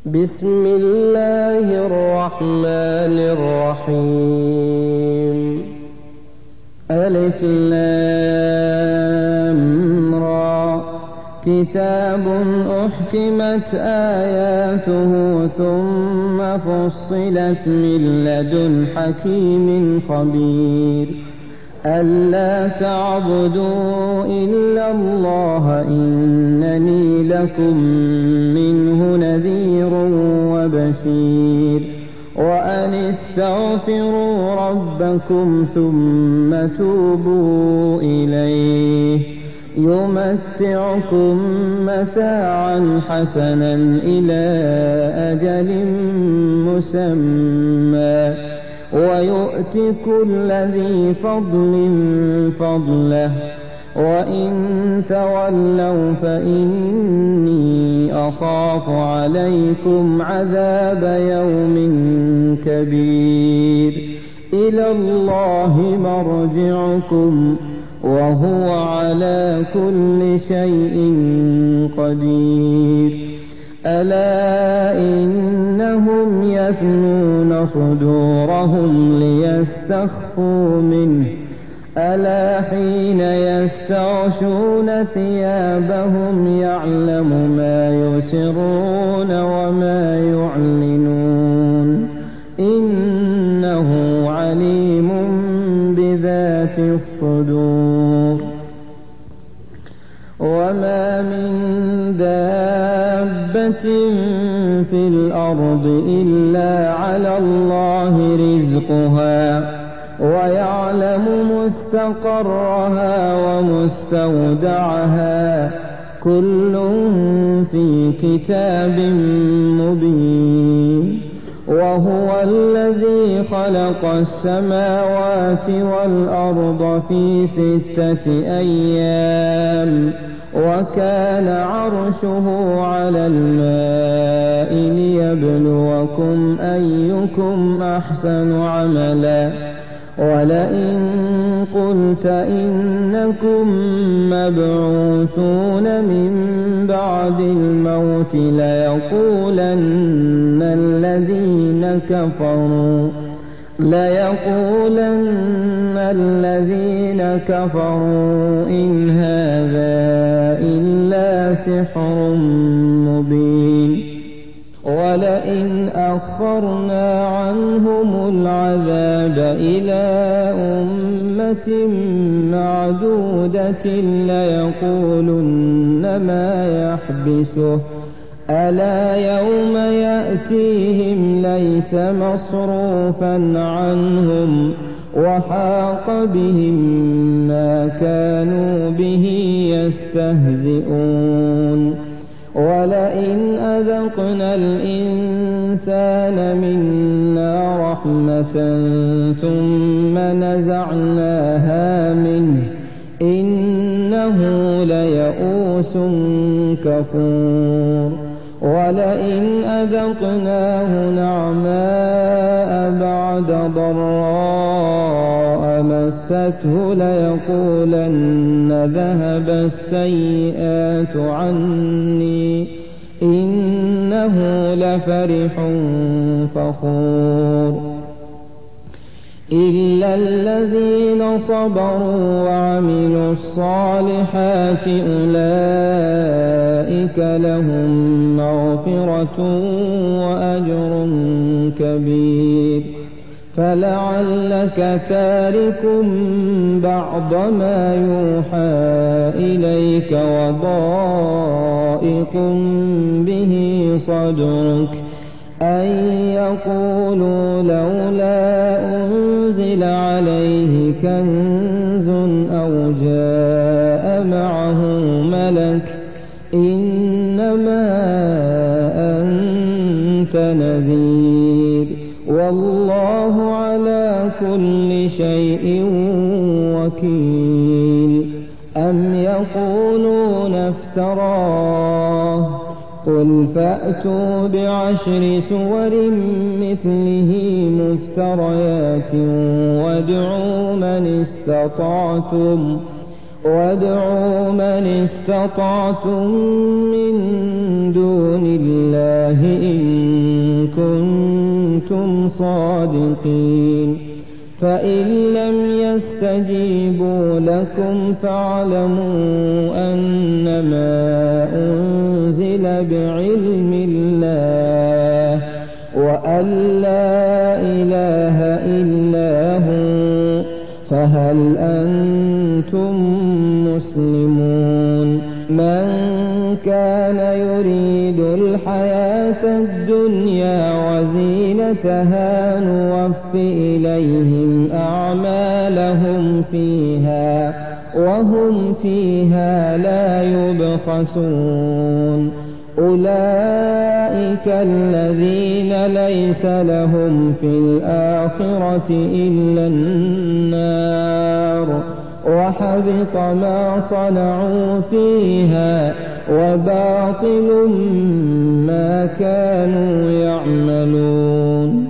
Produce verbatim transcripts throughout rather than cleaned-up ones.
بسم الله الرحمن الرحيم. ألف لام را. كتاب أحكمت آياته ثم فصلت من لدن حكيم خبير. ألا تعبدوا إلا الله إنني لكم منه نذير وبشير. وأن استغفروا ربكم ثم توبوا إليه يمتعكم متاعا حسنا إلى أجل مسمى ويؤت كل ذي فضل فضله. وإن تولوا فإني أخاف عليكم عذاب يوم كبير. إلى الله مرجعكم وهو على كل شيء قدير. ألا إنهم يثنون صدورهم ليستخفوا منه. ألا حين يستغشون ثيابهم يعلم ما يسرون وما يعلنون إنه عليم بذات الصدور. وما من دابة في الأرض إلا على الله رزقها ويعلم مستقرها ومستودعها كل في كتاب مبين. وهو الذي خلق السماوات والأرض في ستة أيام وكان عرشه على الماء ليبلوكم أيكم أحسن عملا. ولئن قلت إنكم مبعوثون من بعد الموت ليقولن الذين كفروا ليقولن الذين كفروا إن هذا إلا سحر مبين. ولئن أخرنا عنهم العذاب إلى أمة معدودة ليقولن ما يحبسه. ألا يوم يأتيهم ليس مصروفا عنهم وحاق بهم ما كانوا به يستهزئون. ولئن أذقنا الإنسان منا رحمة ثم نزعناها منه إنه ليئوس كفور. ولئن أذقناه نعماء بعد ضراء مسته ليقولن ذهب السيئات عني إنه لفرح فخور. إلا الذين صبروا وعملوا الصالحات أولئك لهم مغفرة وأجر كبير. فلعلك تارك بعض ما يوحى إليك وضائق به صدرك أن يقولوا لولا أنزل عليه كنز أو جاء معه ملك إنما أنت نذير والله على كل شيء وكيل. أم يقولون افتراه قل فأتوا بعشر سور مثله مفتريات وادعوا من استطعتم وادعوا من استطعتم من دون الله إن كنتم صادقين فإن لم يستجيبوا لكم فاعلموا أنما أنزل بعلم الله وأن لا إله إلا هو فهل أنتم مسلمون من كان يريد الحياة الدنيا وزينتها نوف إليهم أعمالهم فيها وهم فيها لا يبخسون أولئك الذين ليس لهم في الآخرة إلا النار وحبط ما صنعوا فيها وباطل ما كانوا يعملون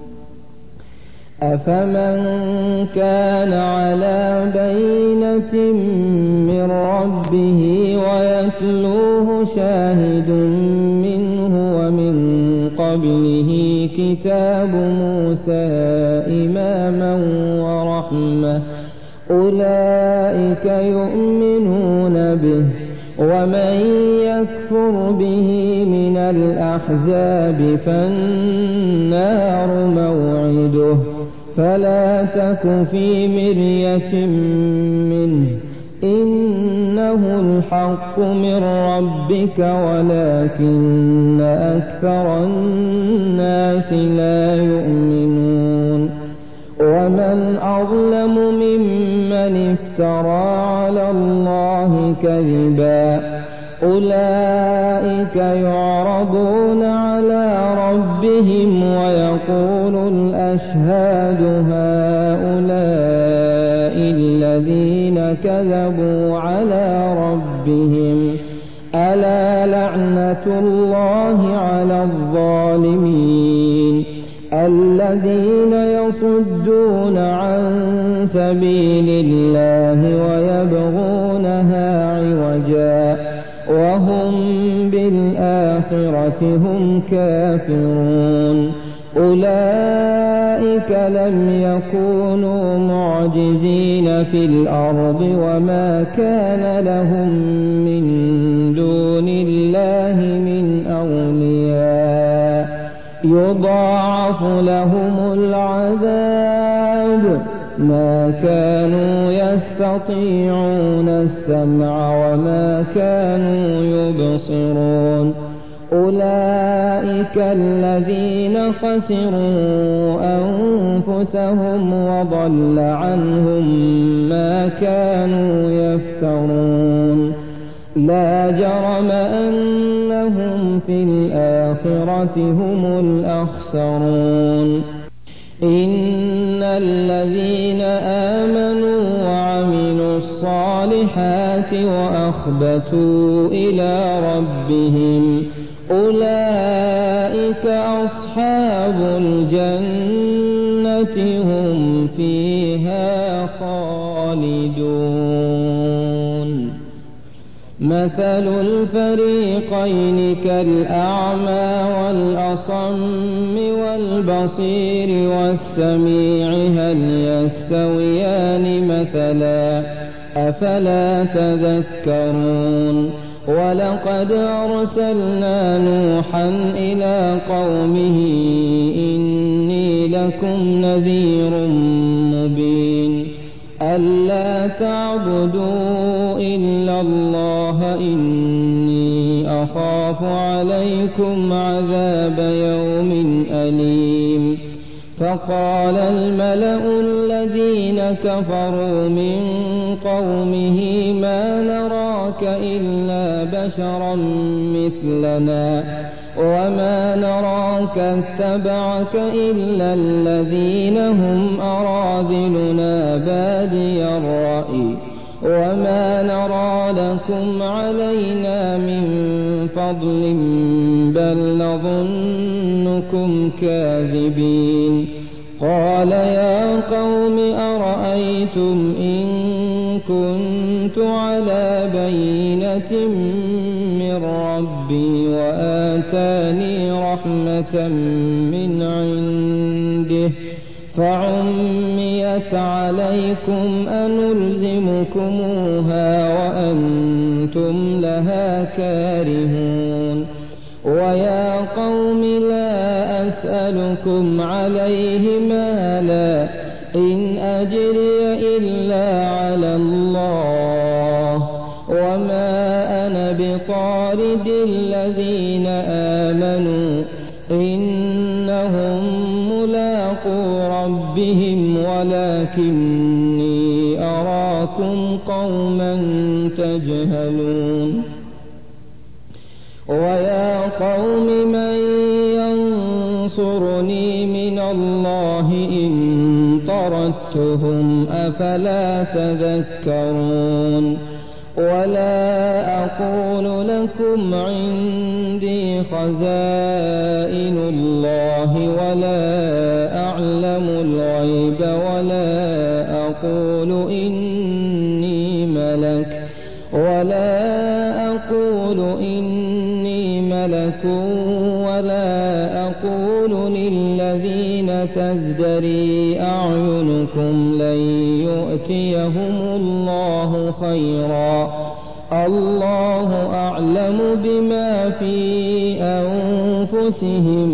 أفمن كان على بينة من ربه ويتلوه شاهد منه ومن قبله كتاب موسى إماما ورحمة أولئك يؤمنون به ومن يكفر به من الأحزاب فالنار موعده فلا تك في مرية منه إنه الحق من ربك ولكن أكثر الناس لا يؤمنون ومن أظلم ممن افترى على الله كذبا أولئك يعرضون على ربهم ويقول الأشهاد هؤلاء الذين كذبوا على ربهم ألا لعنة الله على الظالمين الذين يصدون عن سبيل الله ويبغونها عوجا وهم بالآخرة هم كافرون أولئك لم يكونوا معجزين في الأرض وما كان لهم من دون الله من أولياء يضاعف لهم العذاب ما كانوا يستطيعون السمع وما كانوا يبصرون أولئك الذين خسروا أنفسهم وضل عنهم ما كانوا يفترون لا جرم أنهم في الآخرة هم الأخسرون إن الذين آمنوا وعملوا الصالحات وأخبتوا إلى ربهم أولئك أصحاب الجنة هم فيها خالدون مثل الفريقين كالأعمى والأصم والبصير والسميع هل يستويان مثلا أفلا تذكرون ولقد أرسلنا نوحا إلى قومه إني لكم نذير مبين ألا تعبدوا إلا الله إني أخاف عليكم عذاب يوم أليم فقال الملأ الذين كفروا من قومه ما نراك إلا بشرا مثلنا وما نراك اتبعك إلا الذين هم أراذلنا بادي الرأي وما نرى لكم علينا من فضل بل نظنكم كاذبين قال يا قوم أرأيتم إن كنت على بينة من ربي وآتاني رحمة من عنده فعميت عليكم أنلزمكموها وأنتم لها كارهون ويا قوم لا أسألكم عليه مالا إن أجري إلا على الله وما أنا بطارد الذين آمنوا إنهم ملاقو ربهم ولكني أراكم قوما تجهلون ويا قوم من ينصرني من الله إن طردتهم أفلا تذكرون ولا أقول لكم عندي خزائن الله ولا أعلم الغيب ولا أقول إني ملك ولا أقول إني ملك ولا أقول للذين تزدري أعينكم لن يؤتيهم الله خيرا الله أعلم بما في أنفسهم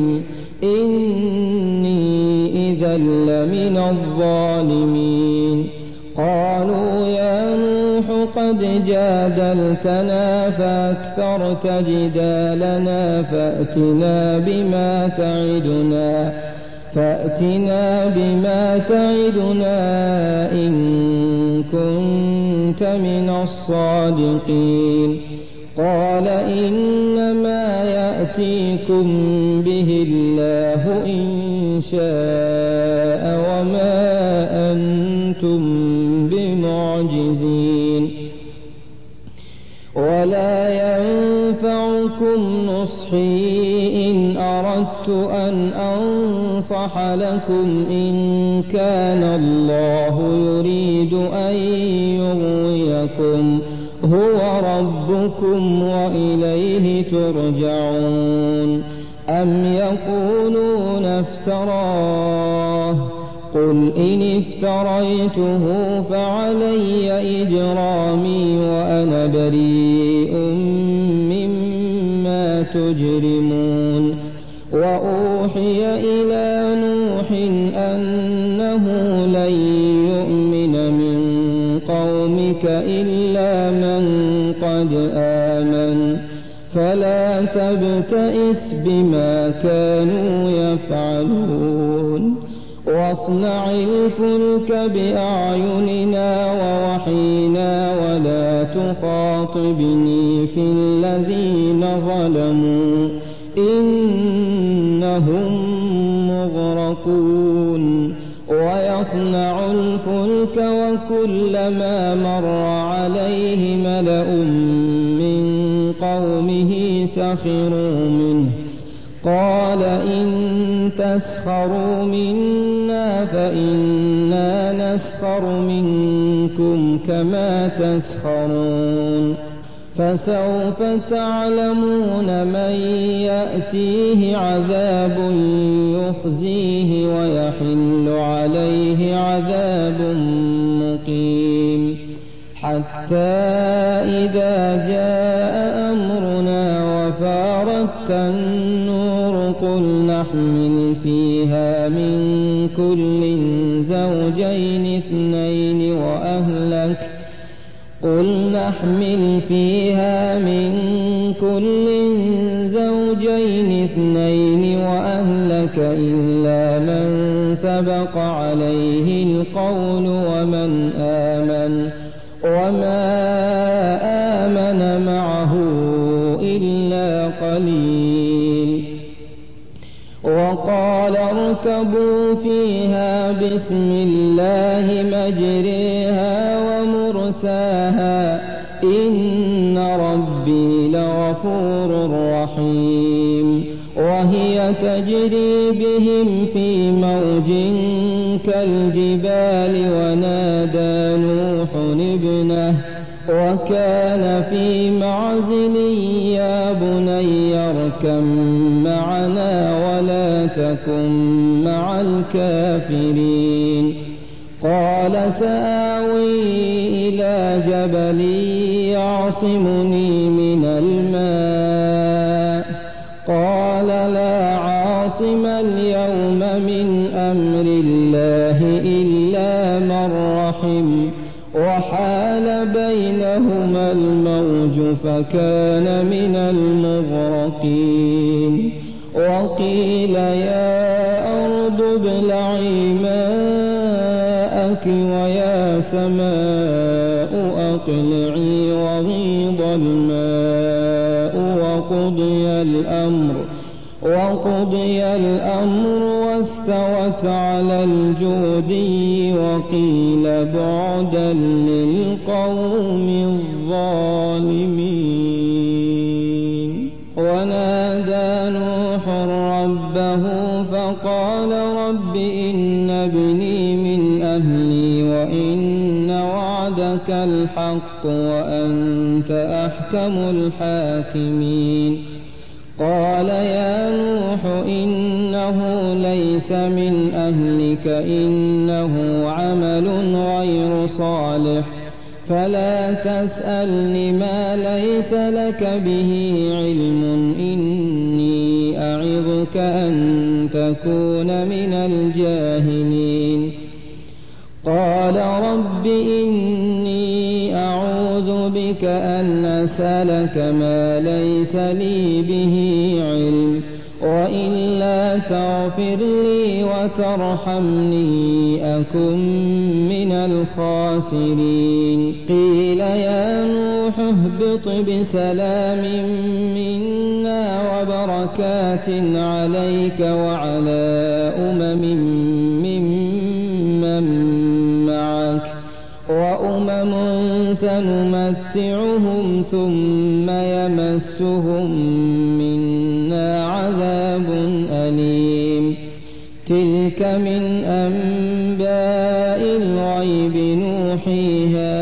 إني إذا لمن الظالمين قالوا يا نوح قد جادلتنا فأكثرت جدالنا فأتنا بما تعدنا فأتنا بما تعدنا إن كنت من الصادقين قال إنما يأتيكم به الله إن شاء وما أنتم بمعجزين ولا ينفعكم نصحي إن أردت أن أنصح لكم إن كان الله يريد أن يغويكم هو ربكم وإليه ترجعون أم يقولون افتراه قل إن افتريته فعلي إجرامي وأنا بريء مما تجرمون وأوحي إلى نوح أنه لن يؤمن من قومك إلا من قد آمن فلا تبتئس بما كانوا يفعلون واصنع الفلك بأعيننا ووحينا ولا تخاطبني في الذين ظلموا إنهم مغرقون ويصنع الفلك وكلما مر عليه ملأ من قومه سخروا منه قال إن تسخروا منا فإنا نسخر منكم كما تسخرون فسوف تعلمون من يأتيه عذاب يخزيه ويحل عليه عذاب مقيم حتى إذا جاء أمرنا وفارت النور قل نحمل فيها من كل زوجين اثنين وأهلك قل نحمل فيها من كل زوجين اثنين وأهلك إلا من سبق عليه القول ومن آمن وما آمن معه إلا قليل وقال اركبوا فيها بسم الله مجريها ومرساها إن ربي لغفور رحيم وهي تجري بهم في موج كالجبال ونادى نوح ابنه وكان في معزل يا بني اركب معنا ولا تكن مع الكافرين قال سآوي إلى جبل يعصمني من الماء قال لا عاصم اليوم من أمر الله إلا من رحم وحال بينهما الموج فكان من المغرقين وقيل يا أرض ابلعي ماءك ويا سماء أقلعي وغيض الماء وقضي الأمر وقضي الأمر واستوت على الجودي وقيل بعدا للقوم الظالمين ونادى نوح ربه فقال رب إن ابني من أهلي وإن وعدك الحق وأنت أحكم الحاكمين قال يا نوح إنه ليس من أهلك إنه عمل غير صالح فلا تسألني ما ليس لك به علم إني أعظك أن تكون من الجاهلين قال رب إني أعوذ بك أن أسألك ما ليس لي به علم وإلا تغفر لي وترحمني أكن من الخاسرين قيل يا نوح اهبط بسلام منا وبركات عليك وعلى أمم ممن معك وأمم سنمتعهم ثم يمسهم منا عذاب أليم تلك من أنباء الغيب نوحيها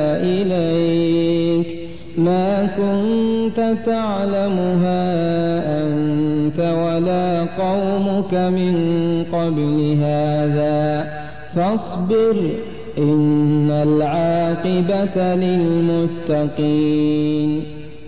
إليك ما كنت تعلمها أنت ولا قومك من قبل هذا فاصبر إن العاقبة للمتقين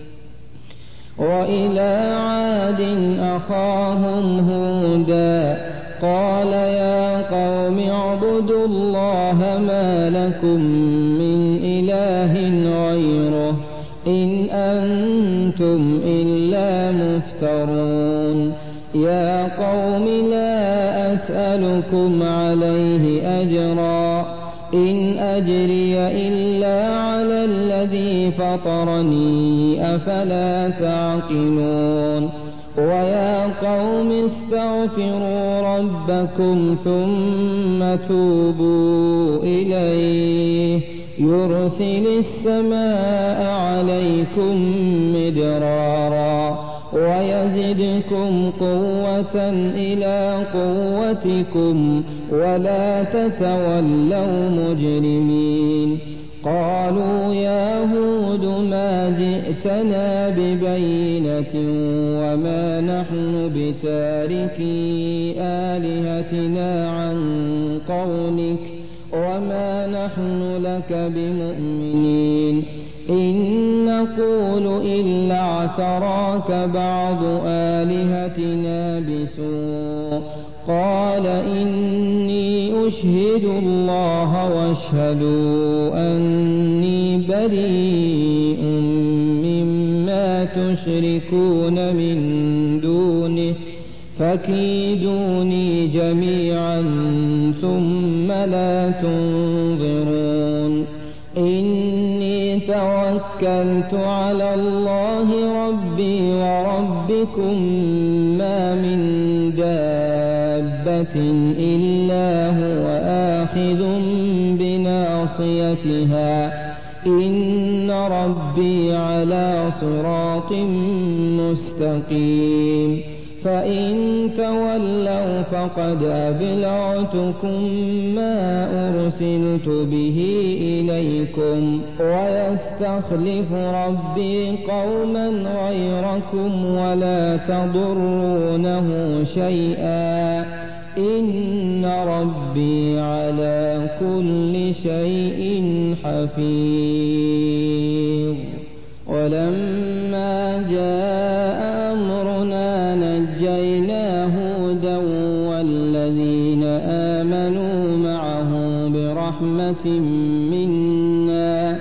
وإلى عاد أخاهم هودا قال يا قوم اعبدوا الله ما لكم من إله غيره إن أنتم إلا مفترون يا قوم لا أسألكم عليه أجرا إن أجري إلا على الذي فطرني أفلا تعقلون ويا قوم استغفروا ربكم ثم توبوا إليه يرسل السماء عليكم مدرارا ويزدكم قوة إلى قوتكم ولا تتولوا مجرمين قالوا يا هود ما جئتنا ببينة وما نحن بتاركي آلهتنا عن قولك وما نحن لك بمؤمنين إن نقول إلا اعتراك بعض آلهتنا بسوء قال إني أشهد الله واشهدوا أني بريء مما تشركون من دونه فكيدوني جميعا ثم لا تنظرون إني توكلت على الله ربي وربكم ما من دابة إلا هو آخذ بناصيتها إن ربي على صراط مستقيم فإن تولوا فقد أبلغتكم ما أرسلت به إليكم ويستخلف ربي قوما غيركم ولا تضرونه شيئا إن ربي على كل شيء حفيظ. ولما جاء أمرنا نجينا هودا والذين آمنوا معه برحمة منا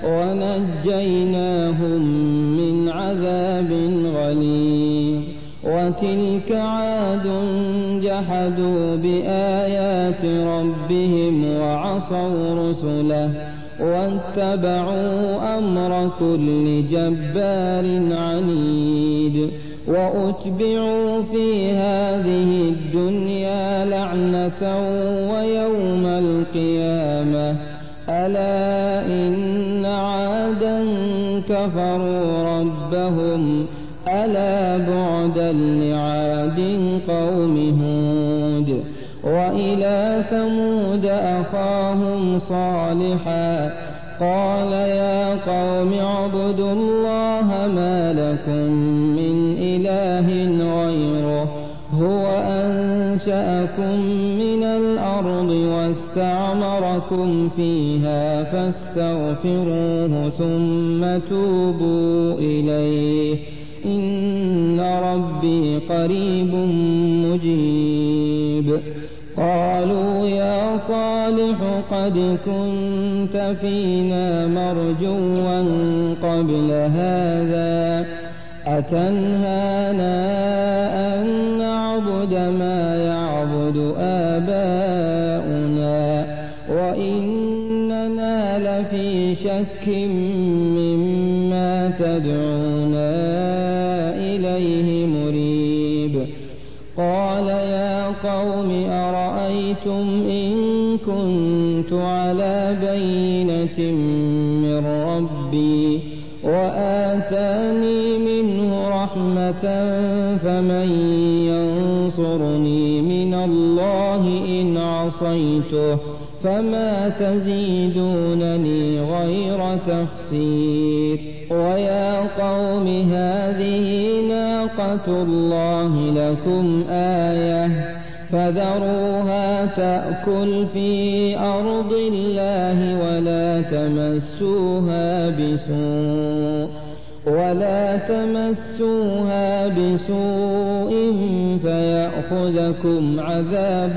ونجيناهم من عذاب غليظ. وتلك عاد جحدوا بآيات ربهم وعصوا رسله واتبعوا أمر كل جبار عنيد. وأتبعوا في هذه الدنيا لعنة ويوم القيامة ألا إن عادا كفروا ربهم ألا بعدا لعاد قوم هود. وإلى ثمود أخاهم صالحا قال يا قوم اعبدوا الله ما لكم من إله غيره هو أنشأكم من الأرض واستعمركم فيها فاستغفروه ثم توبوا إليه إن ربي قريب مجيب. قالوا يا صالح قد كنت فينا مرجوا قبل هذا أتنهانا أن نعبد ما يعبد آباؤنا وإننا لفي شك مما تدعونا إليه مريب. قال يا قوم أرأيتم إن كنت على بينة من ربي وآتاني منه رحمة فمن ينصرني من الله إن عصيته فما تزيدونني غير تخسير. ويا قوم هذه ناقة الله لكم آية فذروها تأكل في أرض الله ولا تمسوها بسوء ولا تمسوها بسوء فيأخذكم عذاب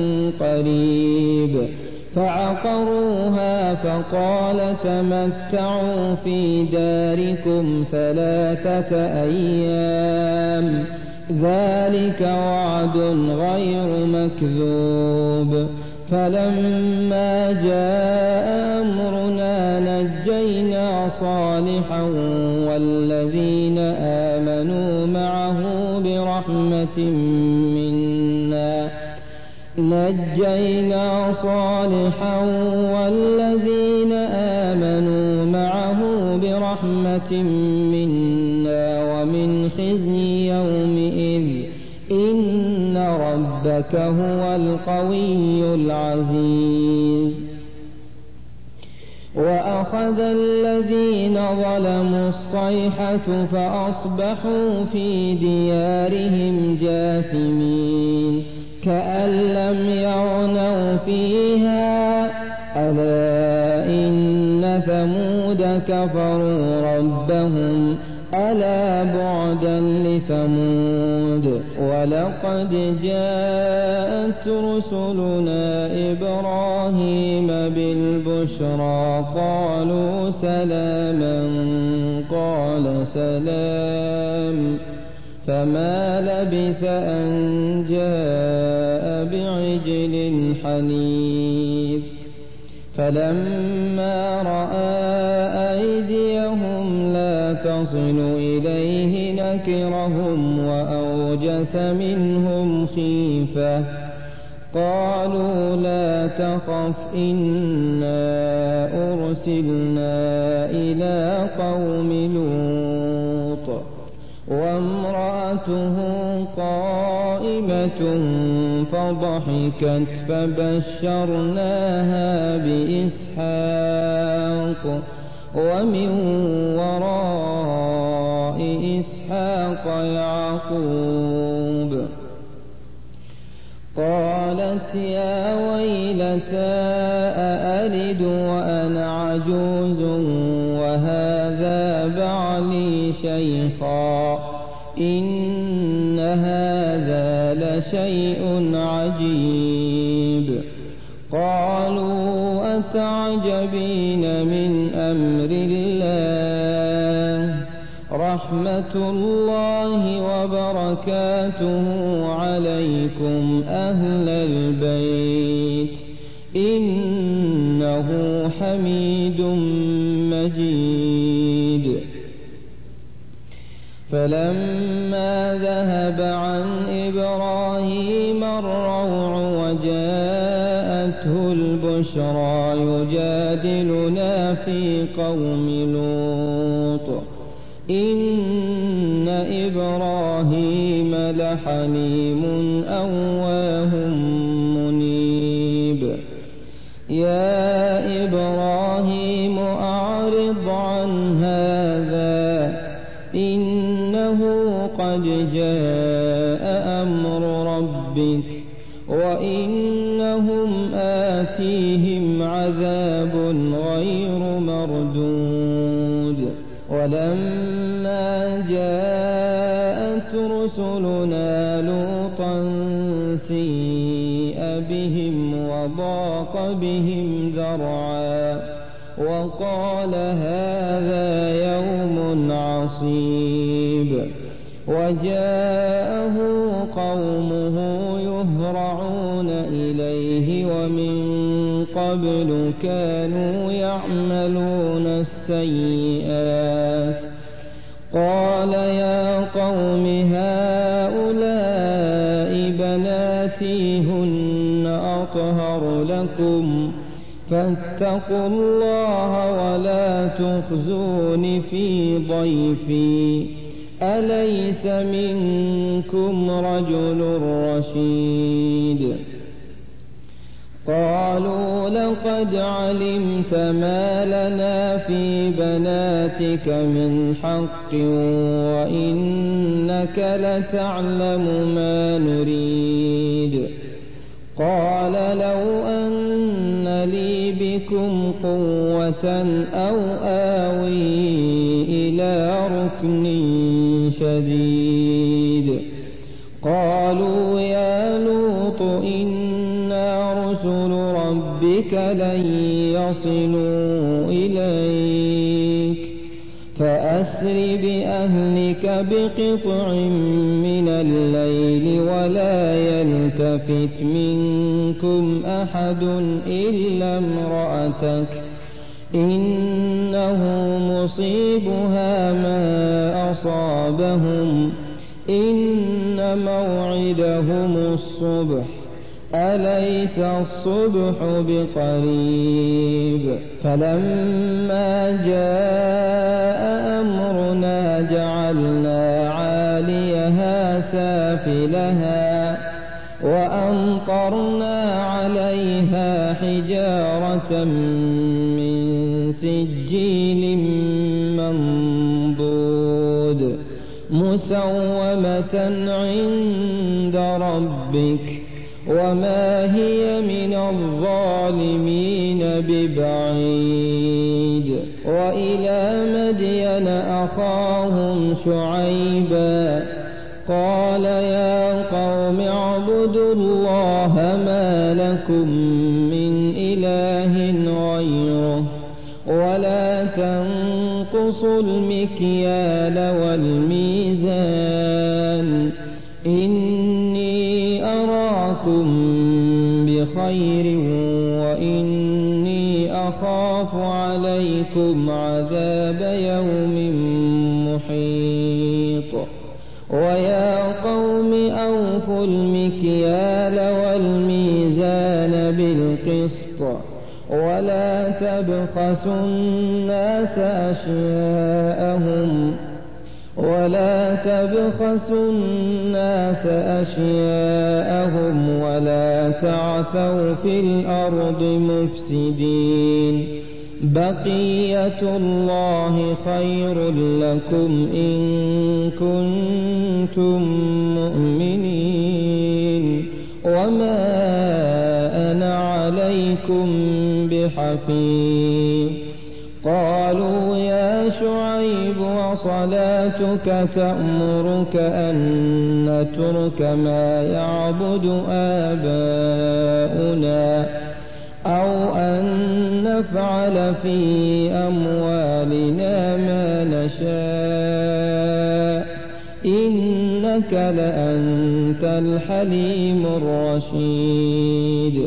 قريب. فعقروها فقال تمتعوا في داركم ثلاثة أيام ذلك وعد غير مكذوب. فلما جاء أمرنا نجينا صالحا والذين آمنوا معه برحمة منا نجينا صالحا والذين آمنوا معه برحمة منا ومن خزي يومئذ إن ربك هو القوي العزيز. وأخذ الذين ظلموا الصيحة فأصبحوا في ديارهم جاثمين كأن لم يغنوا فيها ألا إن ثمود كفروا ربهم ألا بعدا لثمود. ولقد جاءت رسلنا إبراهيم بالبشرى قالوا سلاما قال سلام فما لبث أن جاء بعجل حنيذ. فلما رأى أيديهم لا تصل إليه نكرهم وأوجس منهم خيفة قالوا لا تخف إنا أرسلنا إلى قوم لوط وامرأته امرأته قائمة فضحكت فبشرناها بإسحاق ومن وراء إسحاق يعقوب. قالت يا ويلتى أألد وأنا عجوز وهذا بعلي شيخا إن هذا لشيء عجيب. قالوا أتعجبين من أمر الله رحمة الله وبركاته عليكم أهل البيت إنه حميد مجيد. فلما ذهب عن إبراهيم الروع وجاءته البشرى يجادلنا في قوم لوط إن إبراهيم لحليم أواه منيب. يا إبراهيم أعرض عن هذا إنه قد جاء أمر ربك وإنهم آتيهم عذاب غير مردود. ولما جاءت رسلنا لوطا سيء بهم وضاق بهم ذرعا وقال هذا يوم عصيب. وجاءه قومه يهرعون إليه ومن قبل كانوا يعملون السيئات. قال يا قوم هؤلاء بناتي هن أطهر لكم فاتقوا الله ولا تخزون في ضيفي أليس منكم رجل رشيد. قالوا لقد علمت ما لنا في بناتك من حق وإنك لتعلم ما نريد. قال لو أن لي بكم قوة أو آوي إلى ركن شديد. قالوا يا لوط إنا رسل ربك لن يصلوا إليك فأسر بأهلك بقطع من الليل ولا يلتفت منكم أحد إلا امرأتك إنه مصيبها ما أصابهم إن موعدهم الصبح أليس الصبح بقريب. فلما جاء أمرنا جعلنا عاليها سافلها وأمطرنا عليها حجارة من سجيل منضود مسومة عند ربك وما هي من الظالمين ببعيد. وإلى مدين أخاهم شعيبا قال يا قوم اعبدوا الله ما لكم من إله غيره ولا تنقصوا المكيال والميزان إني أراكم بخير وإني أخاف عليكم عذاب يوم محيط. ويا قوم أوفوا المكيال والميزان بالقسط ولا تبخسوا الناس أشياءهم ولا تبخسوا الناس أشياءهم ولا تعثوا في الأرض مفسدين بقية الله خير لكم إن كنتم مؤمنين وما أنا عليكم بحفيظ قالوا يا شعيب وصلاتك تأمرك أن نترك ما يعبد آباؤنا أو أن نفعل في أموالنا ما نشاء إنك لأنت الحليم الرشيد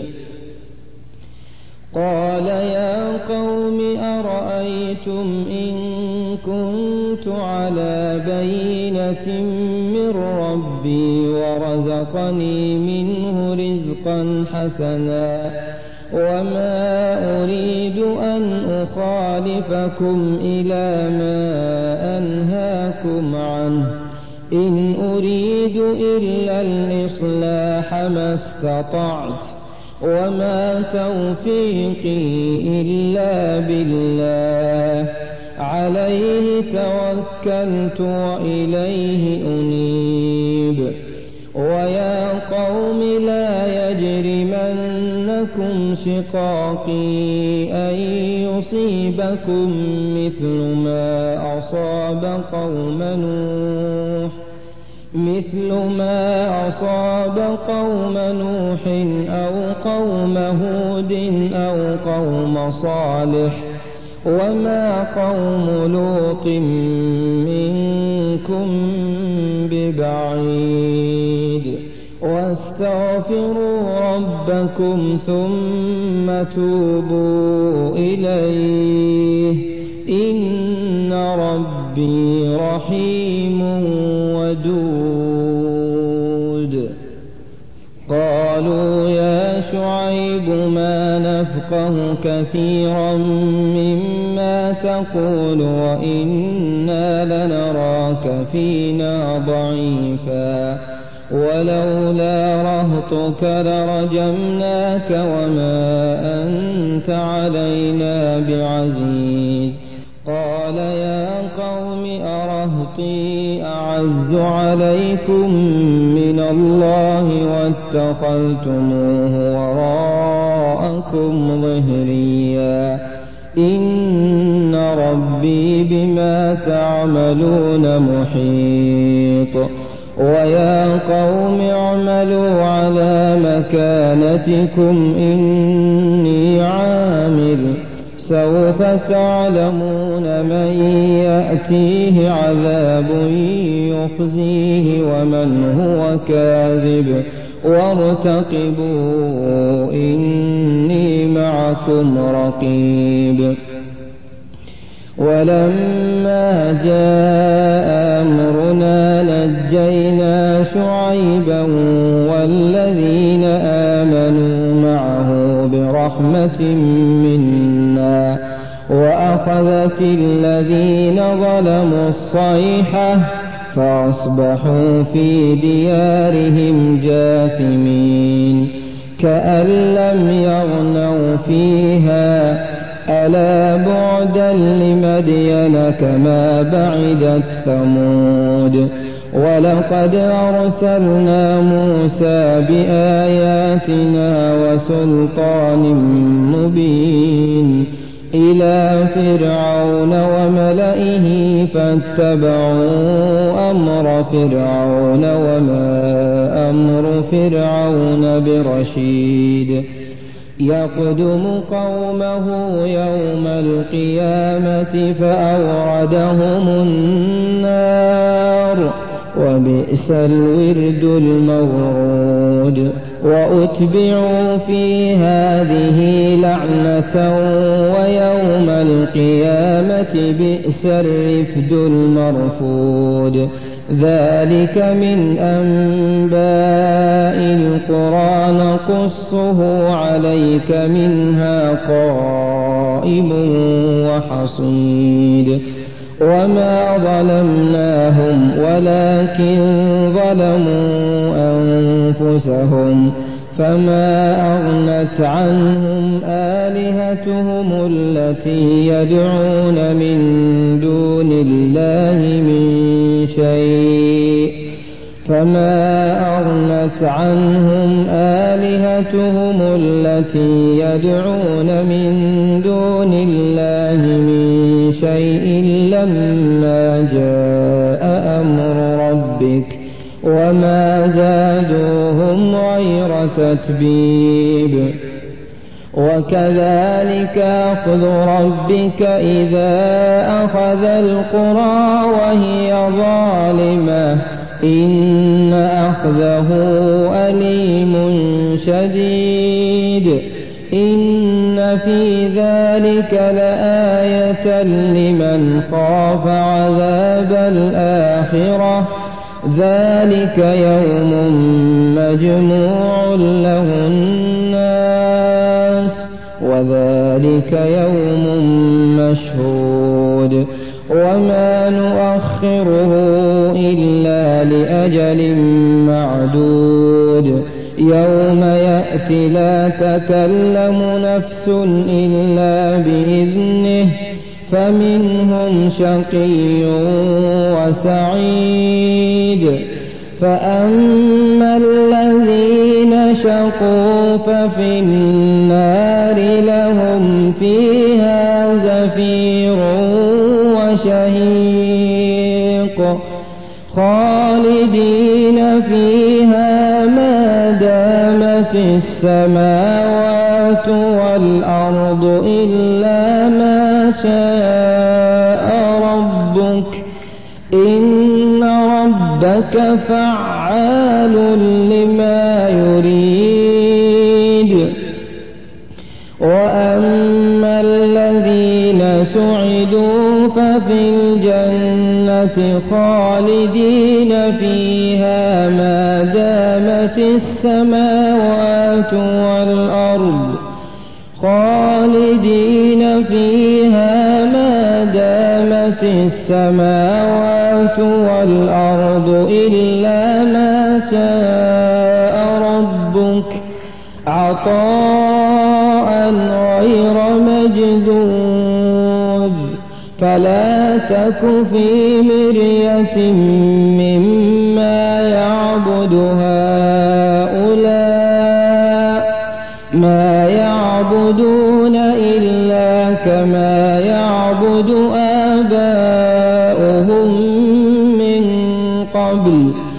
قال يا قوم أرأيتم إن كنت على بينة من ربي ورزقني منه رزقا حسنا وما أريد أن أخالفكم إلى ما أنهاكم عنه إن أريد إلا الإصلاح ما استطعت وما توفيقي إلا بالله عليه توكلت وإليه أنيب ويا قوم لا يجرمنكم شقاقي أن يصيبكم مثل ما أصاب قوم نوح مثل ما أصاب قوم نوح أو قوم هود أو قوم صالح وما قوم لوط منكم ببعيد واستغفروا ربكم ثم توبوا إليه إن ربي رحيم ودود قالوا يا شعيب ما نفقه كثيرا مما تقول وإنا لنراك فينا ضعيفا ولولا رهطك لرجمناك وما أنت علينا بعزيز قال يا قوم أرهطي أعز عليكم من الله واتخذتموه وراءكم ظهريا إن ربي بما تعملون محيط ويا قوم اعملوا على مكانتكم إني عامل سوف تعلمون من يأتيه عذاب يخزيه ومن هو كاذب وارتقبوا إني معكم رقيب ولما جاء أمرنا نجينا شعيبا والذين آمنوا معه برحمة منا وأخذت الذين ظلموا الصيحة فأصبحوا في ديارهم جاثمين كأن لم يغنوا فيها ألا بعدا لمدين كما بعدت ثمود ولقد أرسلنا موسى بآياتنا وسلطان مبين إلى فرعون وملئه فاتبعوا أمر فرعون وما أمر فرعون برشيد يقدم قومه يوم القيامة فأوردهم النار وبئس الورد المورود وأتبعوا في هذه لعنة ويوم القيامة بئس الرفد المرفود ذلك من أنباء القرى نقصه عليك منها قائم وحصيد وما ظلمناهم ولكن ظلموا أنفسهم فما أغنت عنهم آلهتهم التي يدعون من دون الله من شيء فما أغنت عنهم آلهتهم التي يدعون من دون الله من شيء لما جاء أمر ربك وما زادوهم غير تتبيب. وكذلك أخذ ربك إذا أخذ القرى وهي ظالمة إن أخذه أليم شديد. إن في ذلك لآية لمن خاف عذاب الآخرة ذلك يوم مجموع له الناس وذلك يوم مشهود وما نؤخره إلا لأجل معدود يوم يأتي لا تكلم نفس إلا بإذنه فمنهم شقي وسعيد. فأما الذين شقوا ففي النار لهم فيها زفير وشهيق خالدين فيها ما دامت السماوات والأرض إلا ما شاء ربك إن ربك فعال لما يريد. وأما الذين سعدوا ففي الجنة خالدين فيها ما دامت السماوات والأرض خالدين فيها ما دامت السماوات والأرض إلا ما شاء ربك عطاء غير مجدود. فلا تك في مرية مما يعبد هؤلاء ما يعبدون إلا كما يعبد آباؤهم من قبل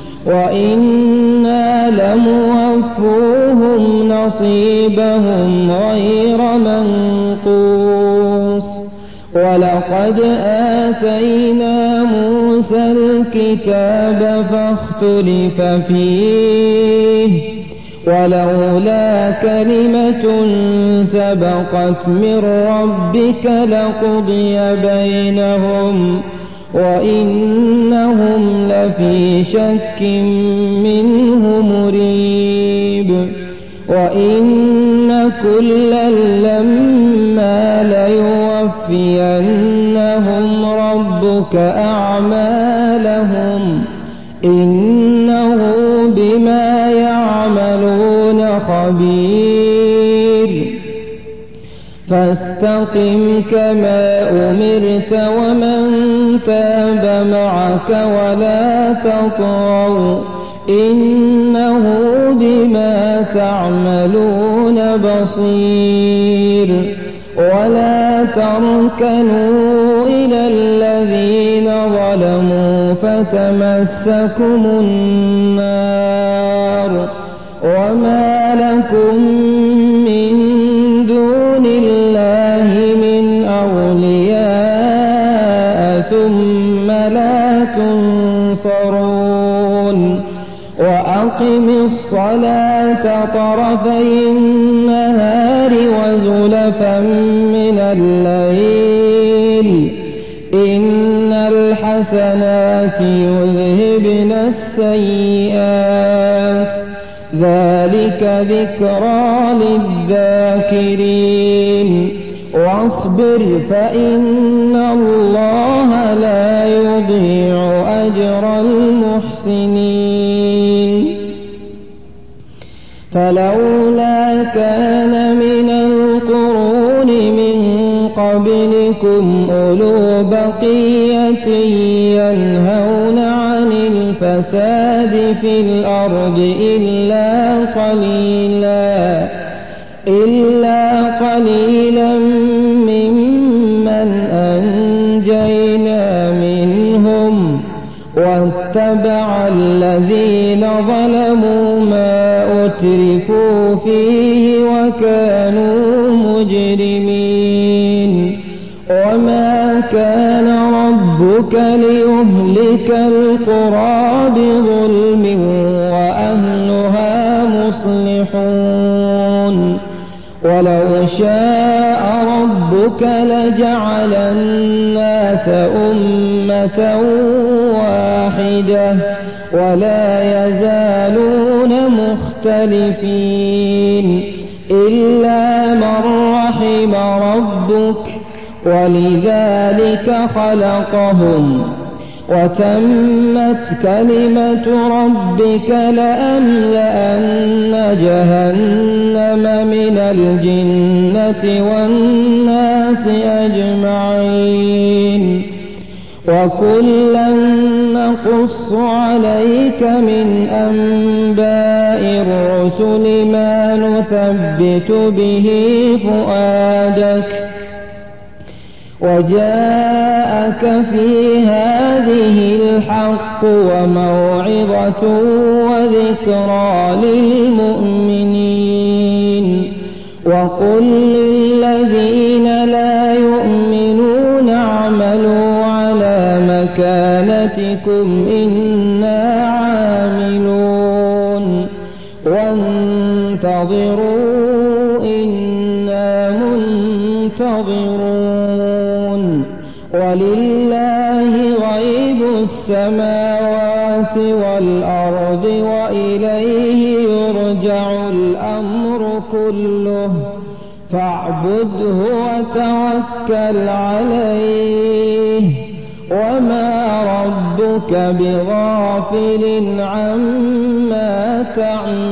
وإنا لموفوهم نصيبهم غير منقوص. ولقد آتينا موسى الكتاب فاختلف فيه ولولا كلمة سبقت من ربك لقضي بينهم وإنهم لفي شك منه مريب. وإن كلا لما ليوفينهم ربك أعمالهم إنه بما يعملون خبير. فاستقم كما أمرت ومن تاب معك ولا تطغوا إنه بما تعملون بصير. ولا تركنوا إلى الذين ظلموا فتمسكم النار وما لكم من دون الله من أولياء ثم لا تنصرون. وأقم الصلاة طرفي النهار وزلفا من الليل إن الحسنات يذهبن السيئات ذلك ذكرى للذاكرين. واصبر فإن الله لا يضيع أجر المحسنين فلولا كان من القرون من قبلكم أولو بقية ينهون عن الفساد في الأرض إلا قليلا إلا قليلا ممن أنجينا منهم واتبع الذين ظلموا ما أترفوا فيه وكانوا مجرمين وما كان ربك ليهلك القرى بظلم وأهلها مصلحون ولو شاء ربك لجعل الناس أمة واحدة ولا يزالون مختلفين إلا من رحم ربك ولذلك خلقهم وتمت كلمة ربك لأملأن جهنم من الجنة والناس أجمعين وكلا نقص عليك من أنباء الرسل ما نثبت به فؤادك وجاءك في هذه الحق وموعظة وذكرى للمؤمنين وقل للذين لا يؤمنون اعملوا على مكانتكم إنا عاملون وانتظروا إنا منتظرون ولله غيب السماوات والأرض وإليه يرجع الأمر كله فاعبده وتوكل عليه وما ربك بغافل عما تعملون